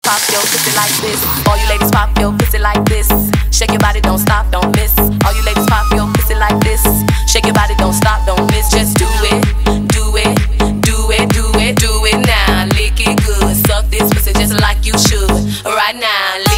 pop your pussy like this. All you ladies pop your pussy like this. Shake your body, don't stop, don't miss. All you ladies pop your pussy like this. Shake your body, don't stop, don't miss. Just do it, do it, do it, do it, do it now. Lick it good, suck this pussy just like you should. Right now.